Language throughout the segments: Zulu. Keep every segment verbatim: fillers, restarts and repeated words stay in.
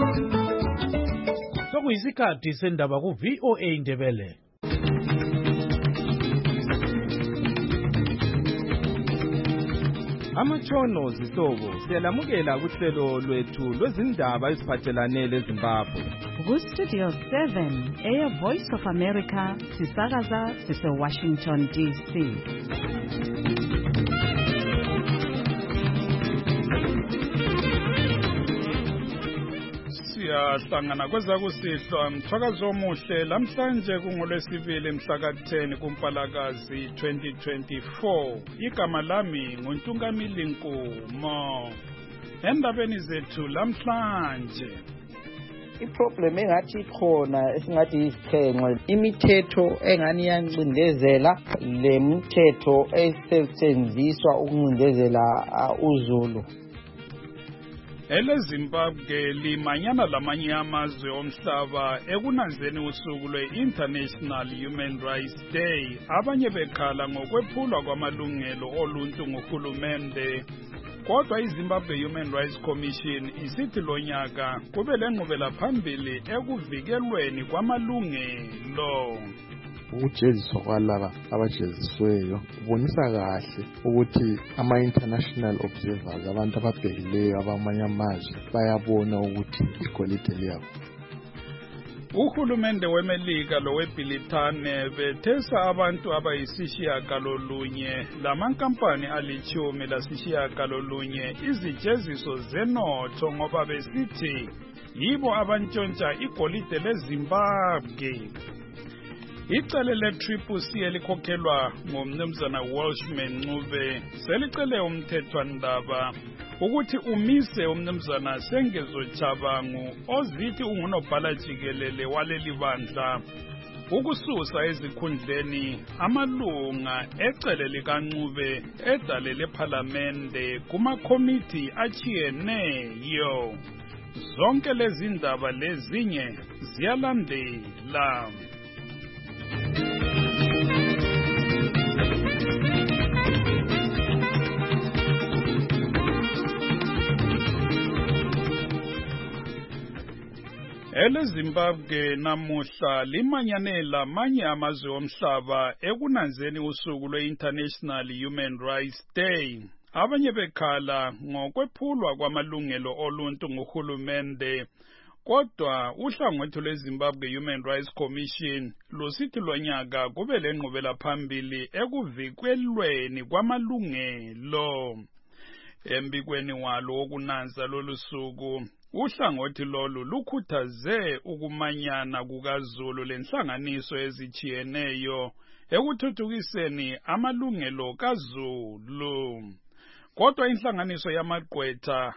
Sokuyisikhathi sendaba ku V O A Ndebele. Amatshono zihlobo siyalamukela kuhlelo lwethu lwezindaba eziphathelane leZimbabwe. Ku Studio seven, Air Voice of America, sisakaza sise Washington D C. Siyahlangana kwezakusihlwa mthwakazo omuhle lamhlanje kungolwesibili mhla ka ten kuMpalakazi twenty twenty-four. Igama lami nguNtungamili Nkumo. Endabeni zethu lamhlanje, iproblem engathi ikhona esingathi isiphenqe imithetho engani yancindezela le mithetho esetshenziswa ukuncindezela uZulu. Ele Zimbabwe limanyana lamanye amazwe omhlaba ekunanzeni usuku lwe-International Human Rights Day, abanye bekhala ngokwephulwa kwamalungelo oluntu nguhulumende. Kodwa iZimbabwe Human Rights Commission isithi lo nyaka kube lenqubela phambili ekuvikelweni kwamalungelo. Ukujeziswa kwalaba abajezisweyo kubonisa kahle ukuthi ama-international observers, abantu ababhekileyo abamanye amazwe, bayabona ukuthi igolide liyabo. Uhulumende weMelika lowebhilithane bethesa abantu abayisishiyagalolunye lamankampani alichumi lasishiyagalolunye izijeziso zenotho ngoba besithi yibo abantshontsha igolide leZimbabwe. Icele le-Triple C elikhokhelwa ngumnumzana Welshman Ncube selicele umthethwandaba ukuthi umise umnumzana Sengezo Chabangu ozithi ungunobhala jikelele waleli bandla ukususa ezikhundleni amalunga ecele likaNcube edalele ephalamende kumakomiti achiyeneyo. Zonke lezi ndaba lezinye ziyalandela. Ele Zimbabwe namuhla limanyane lamanye amazwe omhlaba ekunanzeni usuku lwe-International Human Rights Day. Abanye bekhala ngokwephulwa kwamalungelo oluntu nguhulumende. Kodwa uhlangothi lweZimbabwe Human Rights Commission lusithi lo nyaka kube lenqubela phambili ekuvikelweni kwamalungelo. Embikweni walo wokunanza lolu suku, uhlangothi lolu lukhuthaze ukumanyana kukaZulu lenhlanganiso ezichiyeneyo ekuthuthukiseni amalungelo kaZulu. Kodwa inhlanganiso yamagqwetha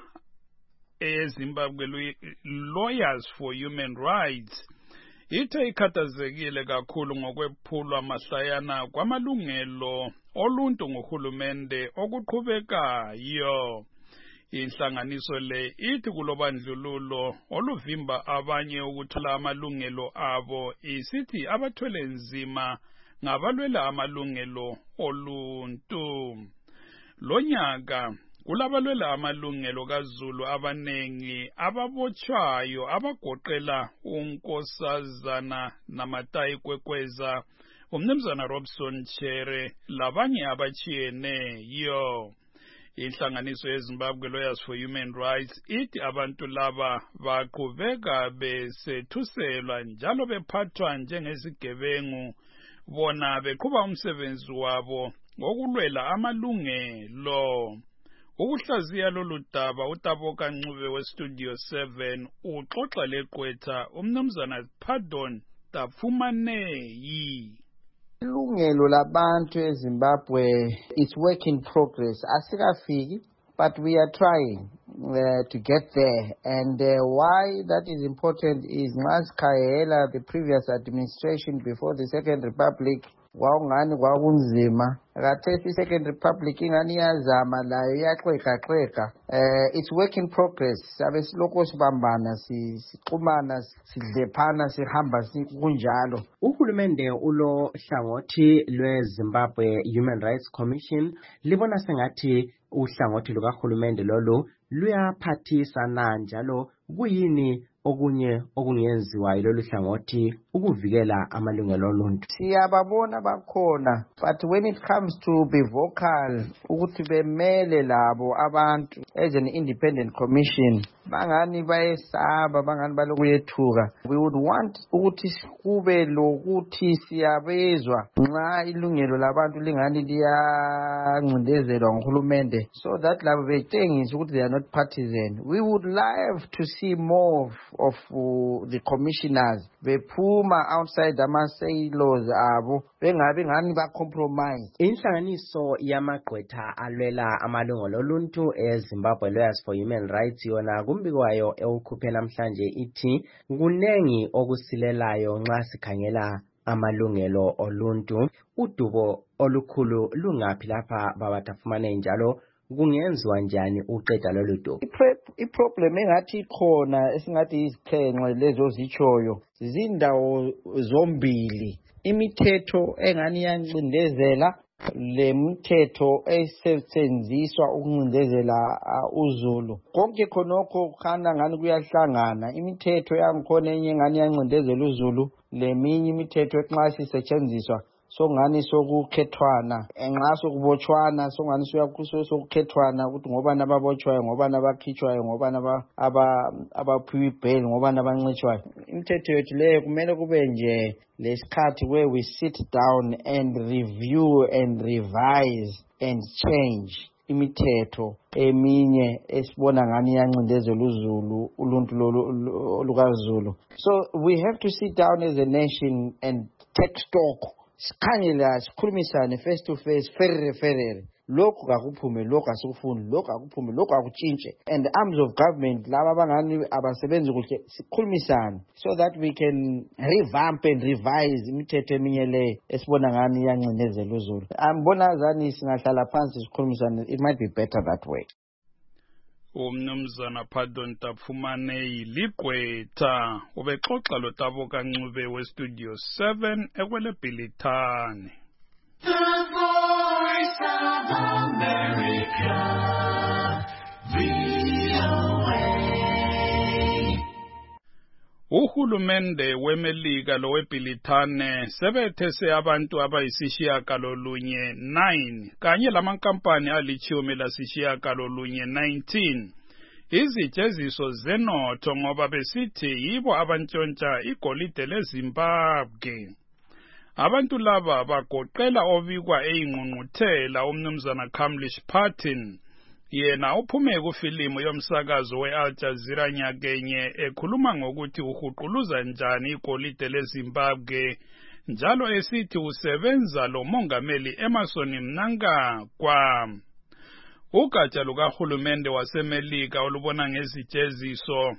eZimbabwe Lawyers for Human Rights ithe ikhathazekile kakhulu ngokwephulwa mahlayana kwamalungelo oluntu nguhulumende okuqhubekayo. Inhlanganiso le ithi kulobandlululo oluvimba abanye ukuthola amalungelo abo, isithi abathwele nzima ngabalwela amalungelo oluntu. Lo nyaka kulabalwela amalungelo kaZulu abanengi ababotshwayo abagoqela uNkosazana Namatayi Kwekweza, umnumzana Robson Chere labanye abachiyeneyo. Inhlanganiso yeZimbabwe Lawyers for Human Rights ithi abantu laba baqhubeka besethuselwa njalo bephathwa njengezigebengu, bona beqhuba umsebenzi wabo wokulwela amalungelo. Ukuhlaziya lolu daba uTaboka Ncube weStudio seven uxoxa leqwetha umnumzana Pardon Tafumaneyi. Ilungelo labantu eZimbabwe is work in progress. Asikafiki, but we are trying uh, to get there. And uh, why that is important is Maskayela, the previous administration before the Second Republic, wawungani kwakunzima. Kathesi Second Republic ingani yazama layo yaxeka xeka. Uh, it's work in progress. Sabe siloko sibambana, sixhumana, sidlephana, sihamba kunjalo. Uhulumende ulo hlangothi lweZimbabwe Human Rights Commission libona sengathi uhlangothi lukahulumende lolu luyaphathisana njalo kuyini okunye okungenziwa yilolu hlangothi ukuvikela amalungelo oluntu? Siyababona bakhona, but when it comes to be vocal ukuthi bemele labo abantu as an independent commission bangani bayesaba bangani balokuyethuka, we would want ukuthi kube lokuthi siyabezwa nxa ilungelo labantu lingani liyancindezelwa nguhulumende, so that labo betshengisa ukuthi they are not partisan. We would love to see more of, of uh, the commissioners bephuma outside ama-silos abo bengabe ngani ba-compromise. Inhlanganiso yamagqwetha alwela amalungelo oluntu eZimbabwe Lawyers for Human Rights yona kumbiko wayo ewukhuphe namhlanje ithi kunengi okusilelayo nxa sikhangela amalungelo oluntu. Udubo olukhulu lungaphi lapha babatafumane njalo kungenziwa njani uqeda lolu dubo? Iproblem engathi ikhona esingathi izixhenxe lezo zichoyo zindawo zombili, imithetho engani yancindezela le mithetho esetshenziswa ukuncindezela uZulu. Konke khonokho khana ngani kuyahlangana, imithetho yangikhona enye ngani yancindezela uZulu, leminye imithetho nxa sisetshenziswa so ngani sokukhethwana, enxa sokubotshwana so ngani sokukhethwana ukuthi ngoba nababotshwayo ngoba nabakhitshwayo ngoba naba abaphiwe bail ngoba nabancitshwayo. Imithetho yethu leyo kumele kube nje lesikhathi where we sit down and review and revise and change imithetho eminye esibona ngani yancindezela uZulu uluntu lukaZulu. So we have to sit down as a nation and take stock, sikhangela sikhulumisane face to face, ferere ferere, lokhu akuphume, lokhu asikufuni, lokhu akuphume, lokhu akutshintshe, and arms of government laba abangani abasebenzi kuhle sikhulumisane so that we can revamp and revise imithetho eminye le esibona ngani yancindezela uZulu. Ambona zani singahlala phansi sikhulumisane, it might be better that way. Umnumzana Pardon Tapfumane ligqwetha ubexoxa lo Tabo Kancube we Studio seven ekwele Bhilithane. The Voice of America, V O A. Uhulumende weMelika lo weBhilithane sebethese abantu abayisishiyagalolunye nine kanye lamankampani alichumi lasishiyagalolunye nineteen izijeziso zenotho ngoba besithi yibo abantshontsha igolide leZimbabwe. Abantu laba bagoqela obikwa eyingqungquthela umnumzana Kamlish Patton, yena uphume kufilimu yomsakazo weAl Jazeera nyakenye ekhuluma ngokuthi uhuquluza njani igolide leZimbabwe njalo esithi usebenza lo mongameli Emmerson Mnangagwa. Ugatsha lukahulumende waseMelika olubona ngezijeziso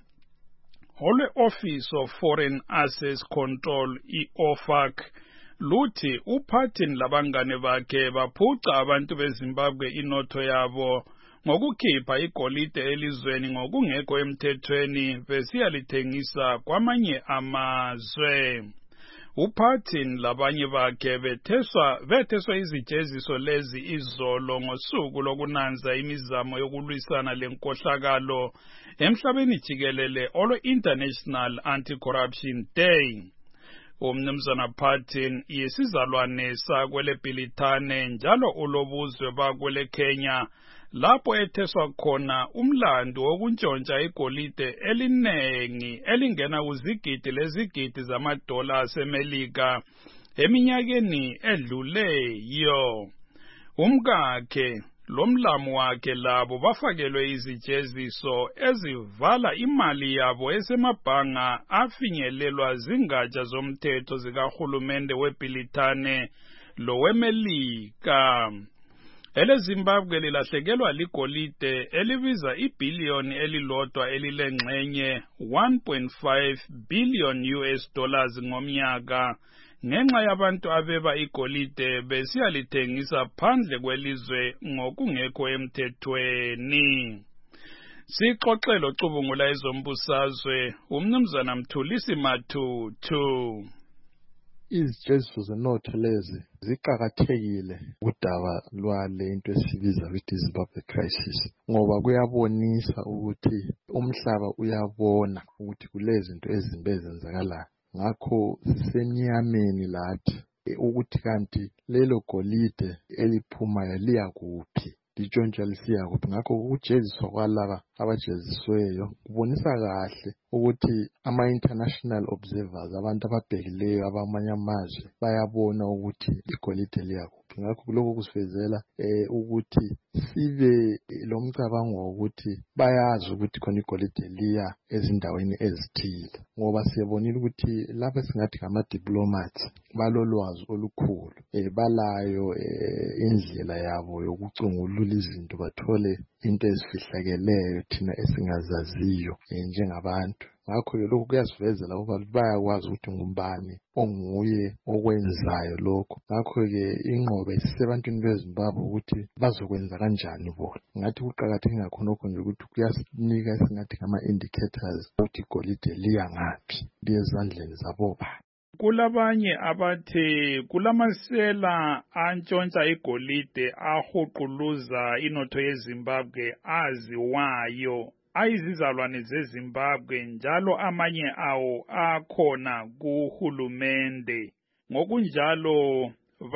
olwe-Office of Foreign Assets Control i-O F A C luthi uPatton labangane bakhe baphuca abantu beZimbabwe inotho yabo ngokukhipha igolide elizweni ngokungekho emthethweni besiyalithengisa kwamanye amazwe. uPatton labanye bakhe betheswa betheswa izijeziso lezi izolo ngosuku lokunanza imizamo yokulwisana lenkohlakalo emhlabeni jikelele olwe International Anti-Corruption Day. Umnumzana Patton yesizalwane sakwele Bhilithane njalo ulobuzwe bakwele Kenya lapho etheswa khona umlando wokuntshontsha igolide elinengi elingena kuzigidi lezigidi zamadola aseMelika eminyakeni edluleyo. Umkakhe lomlamu wakhe labo bafakelwe izijeziso ezivala imali yabo esemabhanga afinyelelwa zingatsha zomthetho zikahulumende weBhilithane lo weMelika. Ele Zimbabwe lilahlekelwa ligolide elibiza ibhiliyoni elilodwa elilengxenye one point five billion U S dollars ngomnyaka ngenxa yabantu abeba igolide besiyalithengisa phandle kwelizwe ngokungekho emthethweni. Sixoxelo cubungula ezombusazwe umnumzana Mthulisi Matutu. izijeziso zenotho lezi ziqakathekile kudaba lwale into esibiza ukuthi Zimbabwe crisis, ngoba kuyabonisa ukuthi umhlaba uyabona ukuthi kulezi zinto ezimbi ezenzakalayo. Ngakho sisemnyameni lathi ukuthi kanti lelo golide eliphumayo liyakuphi, litshontsha lisiya kuphi. Ngakho ukujeziswa kwalaba abajezisweyo kubonisa kahle ukuthi ama-international observers, abantu ababhekileyo abamanye amazwe, bayabona ukuthi igolide liyakuphi. Ngakho lokho kusifezela eh, ukuthi sibe lomcabango wokuthi bayazi ukuthi khona igolide liya ezindaweni ezithile, ngoba siyabonile ukuthi lapha singathi ngama-diplomats balolwazi olukhulu, eh, balayo eh, indlela yabo yokucungulula izinto, bathole into ezifihlakeleyo thina esingazaziyo eh, njengabantu. Ngakho lokho kuyasivezela ukuba bayakwazi ukuthi ngubani onguye okwenzayo lokho. Ngakho-ke ingqobe isisebantwini beZimbabwe ukuthi bazokwenza kanjani bona. Ngathi kuqakatheke ngakhonokho nje ukuthi kuyasinika esingathi ngama-indicators ukuthi igolide liya ngaphi, liye ezandleni zabobani. Kulabanye abathi kulamasela antshontsha igolide ahuquluza inotho yeZimbabwe aziwayo ayizizalwane zeZimbabwe, njalo amanye awo akhona kuhulumende. Ngokunjalo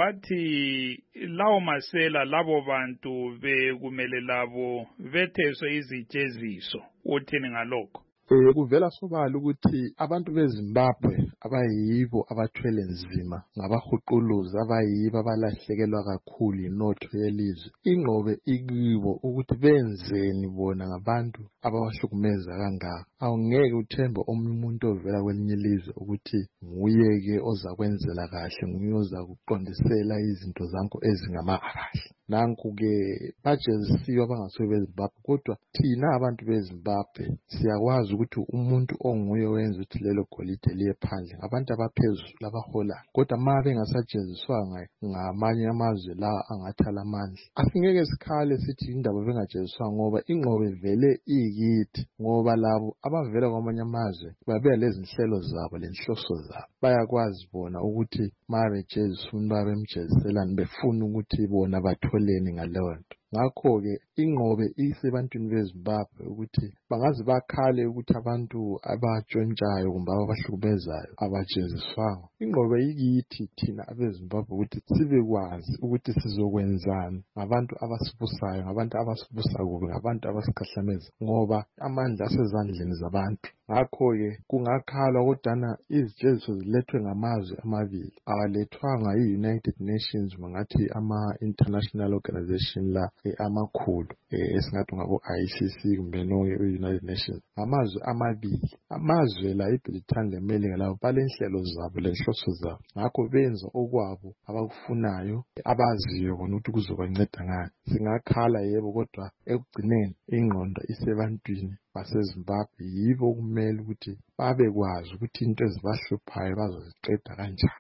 bathi lawo masela labo bantu bekumele labo betheswe izijeziso. Uthini ngalokho? Eh kuvela sobala ukuthi abantu beZimbabwe abayibo abathwele nzima ngabahuquluzi, abayibo abalahlekelwa kakhulu inotho yelizwe. Ingqobe ikibo ukuthi benzeni bona ngabantu abawahlukumeza kangaka. Awungeke uthembe omunye umuntu ovela kwelinye ilizwe ukuthi nguyeke ozakwenzela kahle, nguye ozakuqondisela izinto zakho ezingamahahle. Nanku-ke bajezisiwe abangasobe beZimbabwe, kodwa thina abantu beZimbabwe siyakwazi ukuthi umuntu onguye wenza ukuthi lelo golide liye phandle ngabantu abaphezulu abahola, kodwa ma bengasajeziswanga ngamanye amazwe la angathala amandla, asingeke sikhale sithi indaba bengajeziswanga, ngoba ingqobe vele iyikithi, ngoba labo abavela kwamanye amazwe babeya lezi nhlelo zabo lenhloso zabo. Bayakwazi bona ukuthi ma bejeziswa umuntu babemjeziselani befuna ukuthi bona batholeni ngaleyo nto. Ngakho-ke ingqobe isebantwini beZimbabwe ukuthi bangaze bakhale ukuthi abantu abatshontshayo kumbe abahlukumezayo abajeziswanga. Ingqobe ikithi thina abeZimbabwe ukuthi sibekwazi ukuthi sizokwenzani ngabantu abasibusayo, ngabantu abasibusa kubi, ngabantu abasikahlameza, ngoba amandla asezandleni zabantu. Ngakho-ke kungakhalwa kodwana izijeziso zilethwe ngamazwe amabili, awalethwanga yi-United Nations, mangathi ama-international organization la eh, amakhulu eh, esingathi ngabo I C C kumbe no United Nations. Amazwe amabili, amazwe la iBritain leMelika lawo balenhlelo zabo lenhloso zabo. Ngakho benza okwabo abakufunayo, abaziyo bona ukuthi kuzobanceda ngani. Singakhala yebo, kodwa ekugcineni ingqondo isebantwini baseZimbabwe, yibo kumele ukuthi babekwazi ukuthi into ezibahluphayo bazoziqeda kanjani.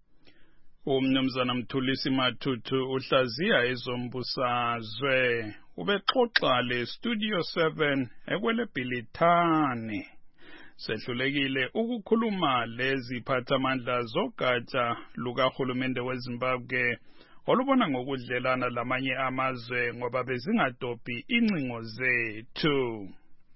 Umnumzana Mthulisi Mathuthu uhlaziya ezombusazwe ubexoxa le Studio seven ekwele Bhilithane. Sehlulekile ukukhuluma leziphathamandla zogatsha lukahulumende weZimbabwe olubona ngokudlelana lamanye amazwe ngoba bezingadobhi incingo zethu.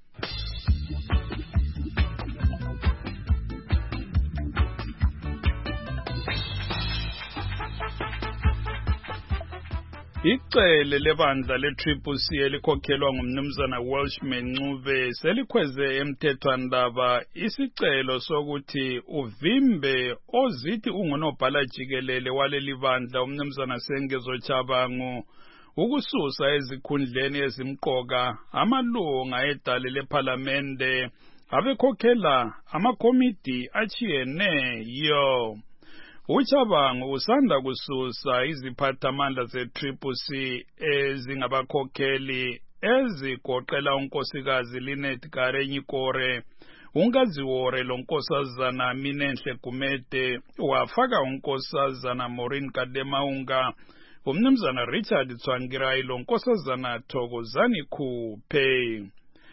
Icele lebandla le-Triple C elikhokhelwa ngumnumzana Welshman Ncube selikhweze emthethwandaba isicelo sokuthi uvimbe ozithi ungunobhala jikelele waleli bandla umnumzana Sengezo Chabangu ukususa ezikhundleni ezimqoka amalunga edale lephalamende abekhokhela amakomiti achiyeneyo. Uchabangu usanda kususa iziphathamandla ze-Triple C ezingabakhokheli ezigoqela unkosikazi Linet Kare-Nyikore, unkaziwore lonkosazana Minenhle Gumede, wafaka unkosazana Maureen Kademaunga, umnumzana Richard Tsvangirai lonkosazana Thokozani Khuphe.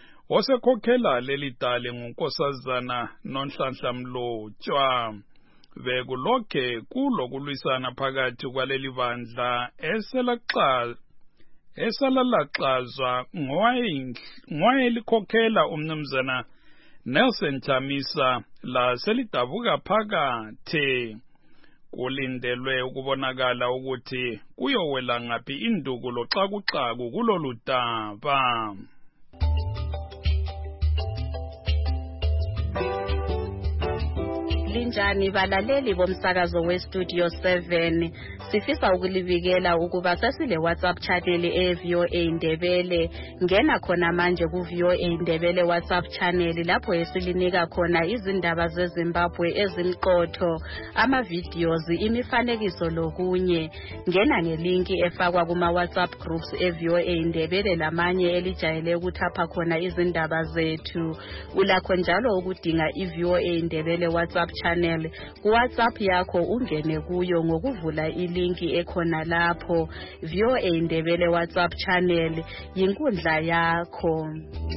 Osekhokhela leli dale ngunkosazana Nonhlanhla Mlotshwa. bekulokhe kulokulwisana phakathi kwaleli bandla eselaxa esalalaxazwa ngowayelikhokhela umnumzana Nelson Chamisa laselidabuka phakathi. Kulindelwe ukubonakala ukuthi kuyowela ngaphi indukulo xa kuxaku kulolu daba. Linjani balaleli bomsakazo weStudio seven, sifisa ukulibikela ukuba sesile WhatsApp channel e-V O A Ndebele. Ngena khona manje ku-V O A Ndebele WhatsApp channel lapho esilinika khona izindaba zeZimbabwe ezimqotho, ama-videos, imifanekiso lokunye. Ngena ngelinki efakwa kuma-WhatsApp groups e-V O A Ndebele lamanye elijayele ukuthapha khona izindaba zethu. Ulakho njalo ukudinga i-V O A Ndebele WhatsApp channel ku WhatsApp yakho, ungene kuyo ngokuvula ilinki ekhona lapho. V O A Ndebele WhatsApp channel yinkundla yakho.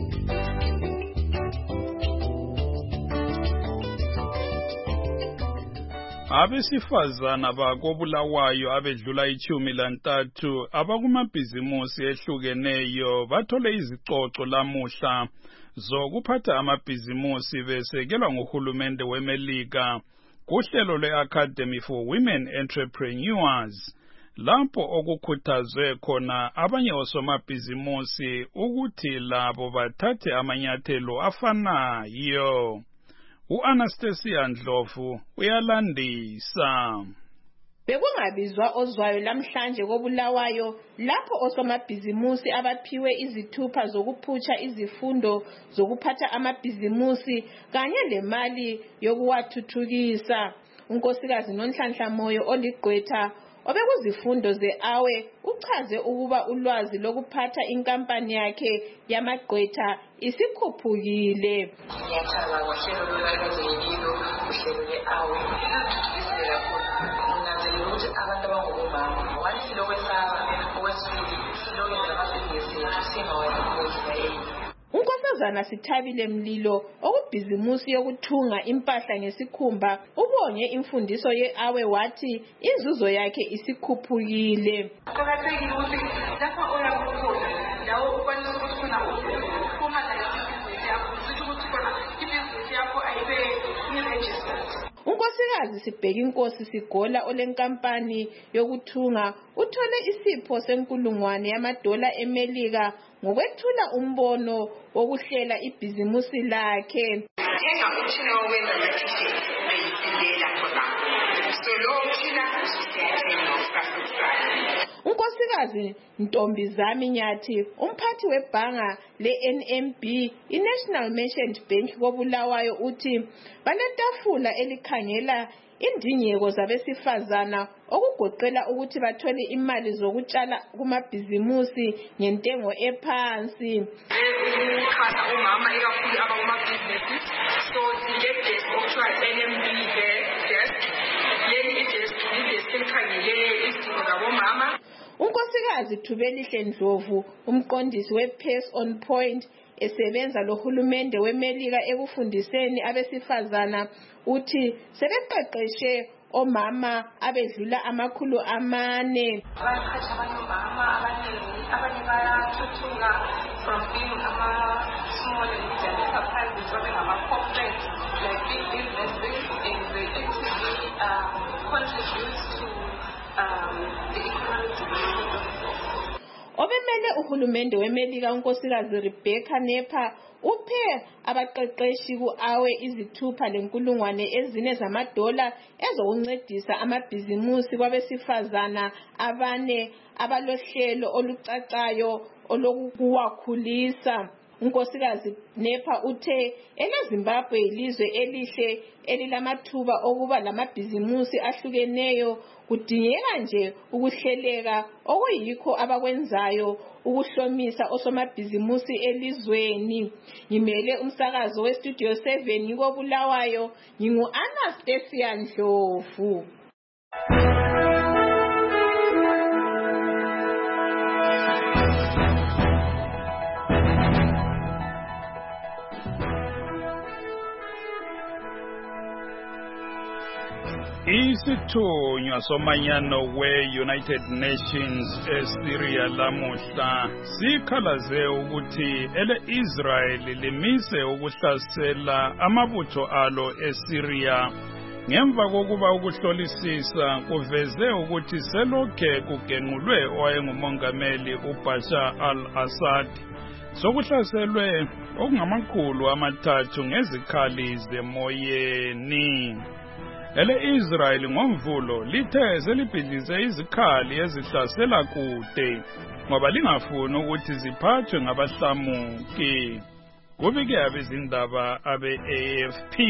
Abesifazana bakobulawayo abedlula ichumi lantathu abakumabhizimusi ehlukeneyo bathole izicoco lamuhla zokuphatha amabhizimusi besekelwa nguhulumende weMelika kuhlelo lwe-Academy for Women Entrepreneurs, lapho okukhuthazwe khona abanye osomabhizimusi ukuthi labo bathathe amanyathelo afanayo. U-Anastasia Ndlovu uyalandisa. Bekungabizwa ozwayo lamhlanje kobulawayo lapho osomabhizimusi abaphiwe izithupha zokuphutsha izifundo zokuphatha amabhizimusi kanye lemali yokuwathuthukisa. Unkosikazi Nonhlanhla Moyo oligqwetha obekuzifundo ze-awe uchaze ukuba ulwazi lokuphatha inkampani yakhe yamagqwetha isikhuphukile. Ngiyathola ngohlelo lolwazi-ngempilo, uhlelo le-awe isithuthukisile kakhulu. Nginanzelela ukuthi abantu abangobomama walilo kwesaba okwesibili silokwenza amabhizinisi ethu singawayikhozi yayini. Unkosazana Sithabile Mlilo okubhizimusi yokuthunga impahla ngesikhumba ubonge imfundiso ye-awe wathi inzuzo yakhe isikhuphukile. Kuqakathekile ukuthi lapha oyakhona ndawo ukwanisa ukufuna ukuphuma lesibhizinisi yakho sithi ukuthi khona ibhizinisi yakho ayibe i-registered. Unkosikazi Sibhekinkosi Sigola olenkampani yokuthunga uthole isipho senkulungwane yamadola eMelika ngokwethula umbono wokuhlela ibhizimusi lakhe. Thenga umtshina wokwenza ama-t-shirt ayisindela khona. So lo mtshina usiyathenga usafusayo. Unkosikazi Ntombizami Nyathi umphathi webhanga le-N M B i-National Merchant Bank kobulawayo uthi banetafula elikhangela indingeko zabesifazana okugoqela ukuthi bathole imali zokutshala kumabhizimusi ngentengo ephansi. Ukuxhasa umama ikakhulu abakumabhizinisi, so sile-desk okuthiwa i-N M B desk. Leli i-desk i-desk elikhangele izidingo zabomama. Unkosikazi Thubelihle Ndlovu umqondisi we-Pace on Point esebenza lohulumende weMelika ekufundiseni abesifazana uthi sebeqeqeshe omama abedlula amakhulu amane. Bayaqhatsha abanye omama abaningi, abanye bayathuthuka from being ama-small and medium enterprises babe ngama-corporate like big businesses, and they actively um, contribute to um, the economic development of the Obemele uhulumende weMelika unkosikazi Rebecca Nepha uphe abaqeqeshi ku-awe izithupha lenkulungwane ezine zamadola ezokuncedisa amabhizimusi kwabesifazana abane abalohlelo olucacayo olokuwakhulisa. Unkosikazi Nepha uthe eleZimbabwe ilizwe elihle elilamathuba okuba lamabhizimusi ahlukeneyo, kudingeka nje ukuhleleka okuyikho abakwenzayo ukuhlomisa osomabhizimusi elizweni. Ngimele umsakazo weStudio seven ngikobulawayo, ngingu-Anastasia Ndlovu. Isithunywa somanyano we-United Nations eSyria lamuhla sikhalaze ukuthi ele-Israel limise ukuhlasela amabutho alo eSyria ngemva kokuba ukuhlolisisa kuveze ukuthi selokhe kugenqulwe owayengumongameli uBashar al-Assad sokuhlaselwe okungamakhulu amathathu ngezikhali zemoyeni. Ele-Israel ngomvulo lithe selibhidlize izikhali ezihlasela kude ngoba lingafuni ukuthi ziphathwe ngabahlamuki. Kubike abezindaba abe-A F P.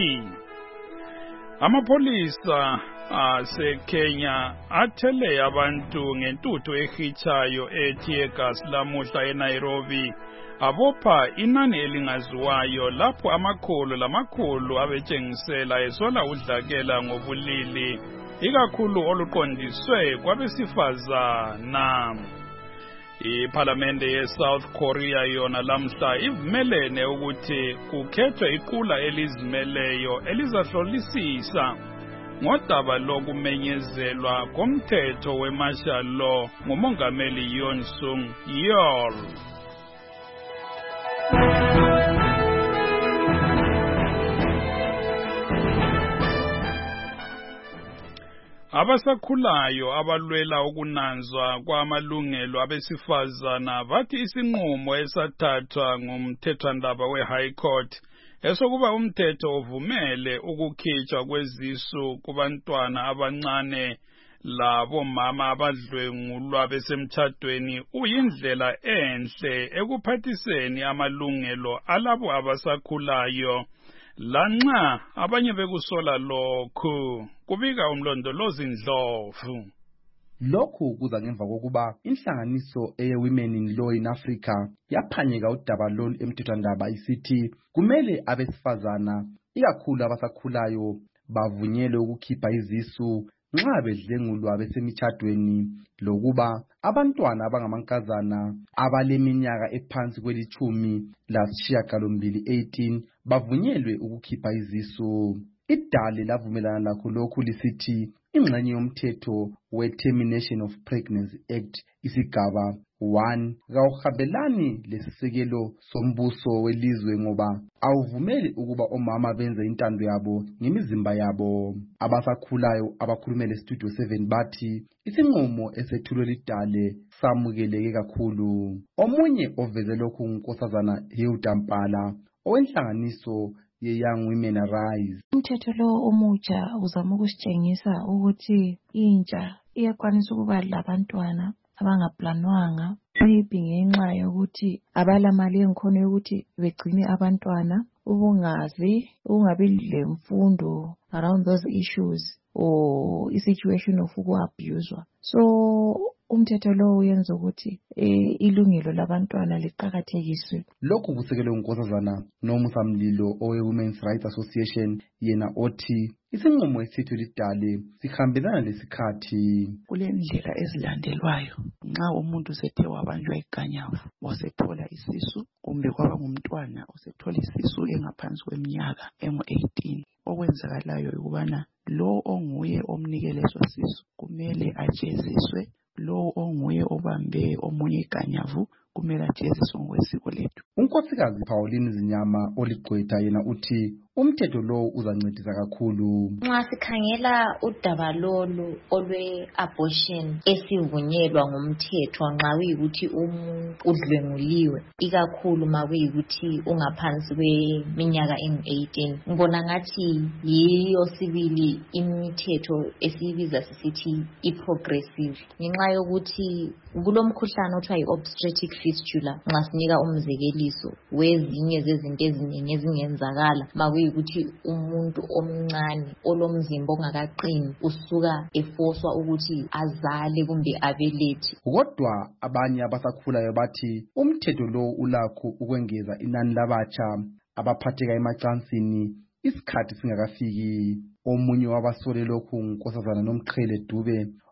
Amapholisa aseKenya athele abantu ngentuthu ehitshayo ethi egas lamuhla eNairobi abopha inani elingaziwayo lapho amakhulu lamakhulu abetshengisela esola udlakela ngobulili ikakhulu oluqondiswe kwabesifazana. Iparlamente ye-South Korea yona lamhla ivumelene ukuthi kukhethwe iqula elizimeleyo elizahlolisisa ngodaba lokumenyezelwa komthetho we-martial law ngumongameli Yoon Suk Yeol. Abasakhulayo abalwela ukunanzwa kwamalungelo abesifazana bathi isinqumo esathathwa ngumthethwandaba we-High Court esokuba umthetho uvumele ukukhitshwa kwezisu kubantwana abancane labo mama abadlwengulwa besemtchadweni uyindlela enhle ekuphathiseni amalungelo alabo abasakhulayo lanxa abanye bekusola lokhu. Kubika umlondolozi Ndlovu. Lokhu kuza ngemva kokuba inhlanganiso eye-Women in Law in Africa yaphanyeka udaba lolu emthethwandaba isithi kumele abesifazana ikakhulu abasakhulayo bavunyelwe ukukhipha izisu nxa bedlengulwa besemtchadweni lokuba abantwana abangamankazana abaleminyaka ephansi kwelitshumi lasishiyagalombili eighteen bavunyelwe ukukhipha izisu. Idale lavumelana lakho lokhu lisithi ingxenye yomthetho we-Termination of Pregnancy Act isigaba one kawuhambelani lesisekelo sombuso welizwe ngoba awuvumeli ukuba omama benze intando yabo ngemizimba yabo. Abasakhulayo abakhulumele Studio seven bathi isinqumo esethulwe lidale samukeleke kakhulu. Omunye oveze lokhu ngunkosazana Hilda Mpala owenhlanganiso ye-Young Women Arise. Umthetho lo omutsha uzama ukusitshengisa ukuthi intsha iyakwanisa ukuba labantwana abangaplanwanga maybe ngenxa yokuthi abalamali enkhona yokuthi begcine abantwana, ubungazi, ungabi lemfundo around those issues or i-situation of uku-abuswa. So umthetho lo uyenza ukuthi eh, ilungelo labantwana liqhakathekiswe. Lokhu kusekelwe unkosazana noMsamlilo owe-Women's Rights Association yena othi isinqumo esithu lidale sihambelana lesikhathi. Kulendlela ezilandelwayo nxa umuntu sethe wabanjwa iganyavu wasethola isisu kumbe kwaba ngumntwana osethola isisu engaphansi kweminyaka engu eighteen, okwenzakalayo ukubana lo onguye omnikele leso sisu kumele ajeziswe, lo onguye obambe omunye iganyavu kumele ajeziswe ngokwesiko lethu. Unkosikazi Pauline Zinyama oligqwetha yena uthi umthetho lo uzancedisa kakhulu. Nxa sikhangela udaba lolu olwe-abortion esivunyelwa ngumthetho nxa kuyikuthi umuntu udlwenguliwe ikakhulu ma kuyikuthi ungaphansi kweminyaka engu eighteen, ngibona ngathi yiyo sibili imithetho esiyibiza sisithi i-progressive ngenxa yokuthi kulomkhuhlane othiwa yi-obstetric fistula. Nxa sinika umzekeliso wezinye zezinto eziningi ezingenzakala ma kuyikuthi umuntu omncane olomzimba ongakaqini usuka efoswa ukuthi azale kumbe abelethe. Kodwa abanye abasakhulayo bathi umthetho lo ulakho ukwengeza inani labatsha abaphatheka emacansini isikhathi singakafiki. Omunye wabasole lokhu ngunkosazana Nomqhele Dube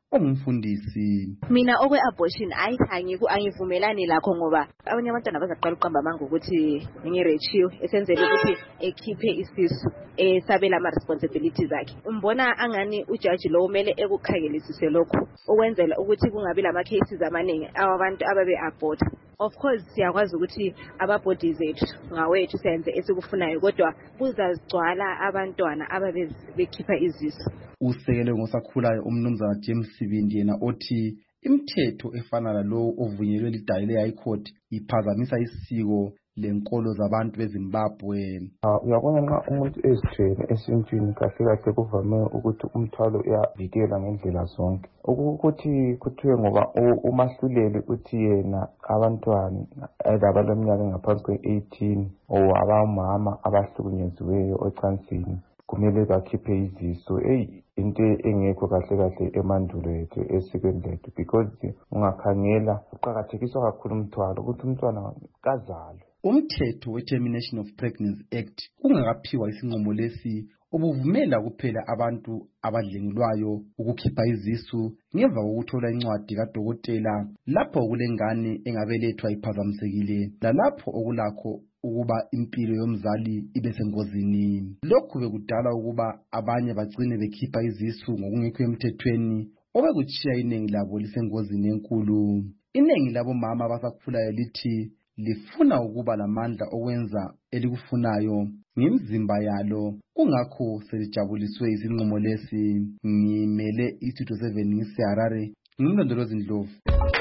ongumfundisi. Mina okwe abortion ayikhangi ku angivumelani lakho ngoba abanye abantwana bazaqala uqamba amanga ukuthi ngirechiwe esenzele ukuthi ekhiphe isisu esabela ama responsibilities akhe. Umbona angani ujudge lo umele ekukhangelisise lokho ukwenzela ukuthi kungabi lama cases amaningi abantu ababe abort. Of course siyakwazi ukuthi aba bodies ethu ngawethu senze esikufunayo kodwa kuzazigcwala abantwana ababe bekhipha izisu. Usekele ngosakhulayo umnumzana James Sibindi yena othi imithetho efana lalo ovunyelwe lidale le-High Court iphazamisa isiko lenkolo zabantu beZimbabwe. Uyabona nxa umuntu ezithwele esintwini kahle kahle kuvame ukuthi umthwalo uyavikela ngendlela zonke. Ukuthi kuthiwe ngoba umahluleli uthi yena abantwana abaleminyaka engaphansi kwe-eighteen or abamama abahlukunyeziweyo ocansini kumele bakhiphe iziso. Eyi into engekho kahle kahle emandulo ethu esikweni lethu because ungakhangela kuqakathekiswa kakhulu umthwalo ukuthi umntwana kazalwe. Umthetho we-Termination of Pregnancy Act ungakaphiwa isinqumo lesi obuvumela kuphela abantu abadlengulwayo ukukhipha izisu ngemva kokuthola incwadi kadokotela lapho kulengane engabelethwa iphazamisekile lalapho okulakho ukuba impilo yomzali ibe sengozini. Lokhu bekudala ukuba abanye bagcine bekhipha izisu ngokungekho emthethweni obekutshiya iningi labo lisengozini enkulu. Iningi labo mama abasakhulayo lithi lifuna ukuba lamandla okwenza elikufunayo ngimzimba yalo, kungakho selijabuliswe isinqumo lesi. Ngimele iStudio seven ngiseHarare, ngimlondolozi Ndlovu.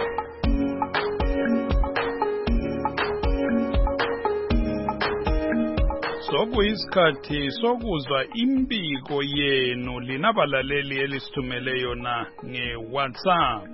Sokuyisikhathi sokuzwa impiko yenu linabalaleli elisithumele yona nge-WhatsApp.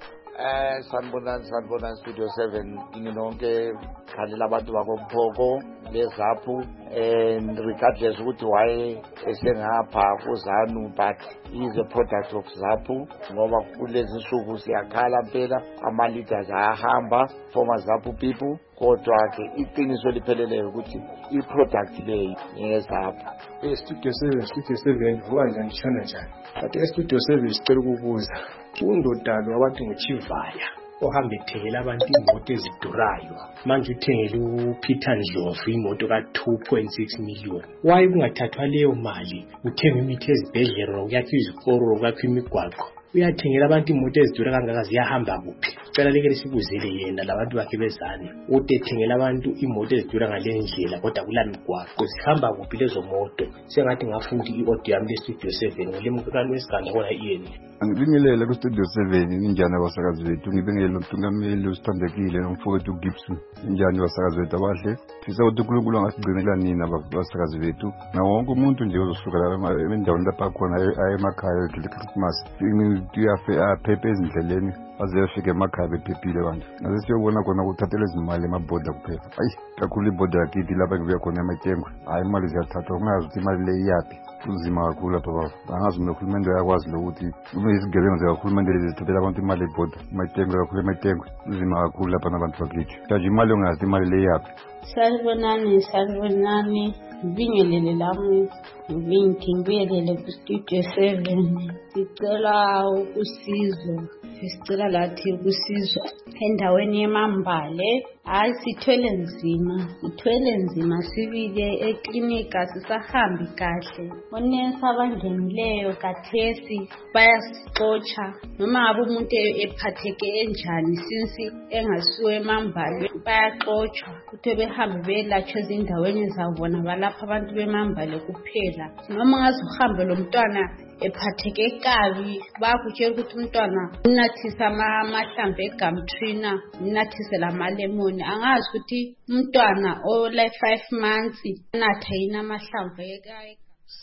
Eh sanibonani sanibonani Studio seven inonke khalela abantu bakophoko lezaphu and regardless ukuthi why esengapha kuZanu but is a product of Zaphu ngoba kulezi nsuku siyakhala phela ama leaders ayahamba former Zaphu people kodwa ke iqiniso lipheleleyo ukuthi i product leyi ngezaphu. Eh Studio seven Studio seven vuka njani njani but e Studio seven sicela ukubuza undodalo abantu ngochivaya ohambe ethengela abantu imoto ezidurayo manje uthengele uPeter Ndlovu imoto ka two point six million. Why kungathathwa leyo mali uthenga imithi ezibhedlela nokuyakha izikoro nokuyakha imigwaqo uyathengela abantu imoto ezidura kangaka ziyahamba kuphi? Cela leke sikuzele yena labantu bakhe bezane ude ethengela abantu imoto ezidura ngalendlela kodwa kula migwaqo zihamba kuphi lezo moto? Sengathi ngafuna ukuthi i-audio yami le-Studio seven ngolemkani wesiganda khona iyeni. Angibingelela ku-Studio seven injani abasakazi bethu, ngibingelela umthungameli usithandekile nomfowethu Gibson. Injani abasakazi bethu abahle, sifisa ukuthi uNkulunkulu angasigcinela nina abasakazi bethu nawo wonke umuntu nje ozosuka endaweni lapha khona aye emakhaya ngeChristmas tuyafe aphephe ezindleleni aze yafika emakhaya bephephile abantu. Ase siyobona khona ukuthathela izimali emabhoda kuphela. Ayi kakhulu ibhoda yakithi lapha kubuya khona emaThengu, hayi imali ziyathathwa kungazi ukuthi imali le iyaphi. Uzima kakhulu lapha baba, angazi nohulumende uyakwazi lokuthi uma izigebengu zikahulumende lezi zithathela abantu imali ebhoda emaThengu kakhulu emaThengu. Uzima kakhulu lapha nabantu bakithi kaje imali ongazi imali le iyaphi. Sanibonani sanibonani ngibingelele lami ngibingelele ku-Studio seven sicela ukusizwa sicela lathi ukusizwa endaweni yeMambale. Hayi sithwele nzima sithwele nzima sibile eklinika sisahambi kahle onesi abangenileyo kathesi bayasixotsha noma ngabe umuntu ephatheke enjani since engasuwe eMambale bayaxotshwa ukuthi behambe belatshwe ezindaweni zabona balapha abantu beMambale kuphela. Noma ngaze uhambe lo mntwana ephatheke kabi bakutshela ukuthi umntwana unathisa amahlamvu eGumtree unathise lamalemon. Angazi ukuthi umntwana ole five months natha yini amahlamvu ekai.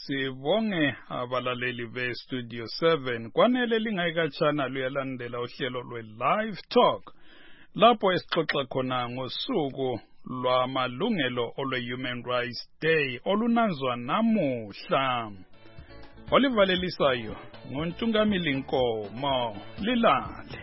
Sibonge abalaleli be-Studio seven. Kwanele lingayikatshana luyalandela uhlelo lwe-Live Talk lapho esixoxa khona ngosuku lwamalungelo olwe-Human Rights Day olunanzwa namuhla. Olivalelisayo ngontungamili Nkomo lilale.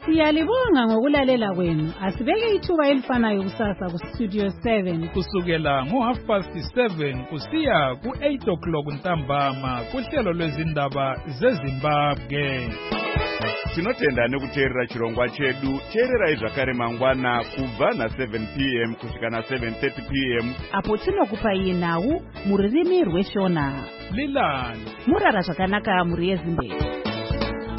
Siyalibonga ngokulalela kwenu. Asibeke ithuba elifanayo kusasa ku Studio seven kusukela ngo half past seven kusiya ku eight o'clock ntambama kuhlelo lwezindaba zeZimbabwe. Tinotenda nekuteerera chirongwa chedu. Teererai zvakare mangwana kubva na seven p m kusvika na seven thirty p m apo tinokupa iye nhau mururimi rweshona. Lilani Murara zvakanaka muri yeZimbabwe.